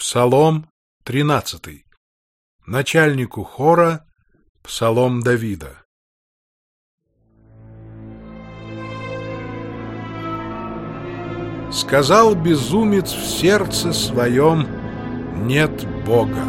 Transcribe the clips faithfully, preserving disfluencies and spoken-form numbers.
Псалом тринадцатый. Начальнику хора псалом Давида. Сказал безумец в сердце своем: нет Бога.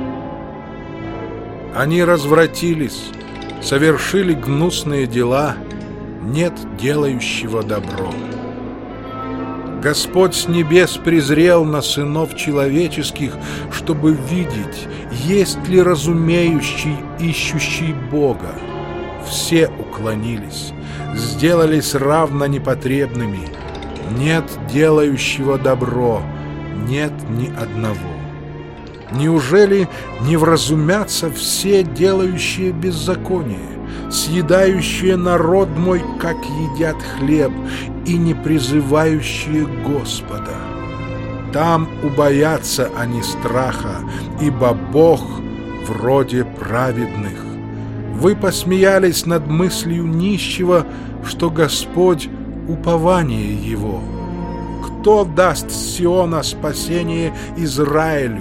Они развратились, совершили гнусные дела, нет делающего добро. Господь с небес презрел на сынов человеческих, чтобы видеть, есть ли разумеющий, ищущий Бога. Все уклонились, сделались равно непотребными. Нет делающего добро, нет ни одного. Неужели не вразумятся все делающие беззаконие, съедающие народ мой, как едят хлеб, и не призывающие Господа? Там убоятся они страха, ибо Бог вроде праведных. Вы посмеялись над мыслью нищего, что Господь — упование его. Кто даст с Сиона спасение Израилю?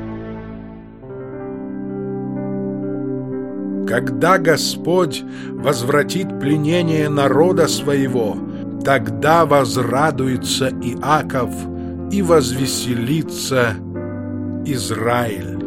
Когда Господь возвратит пленение народа своего, тогда возрадуется Иаков и возвеселится Израиль.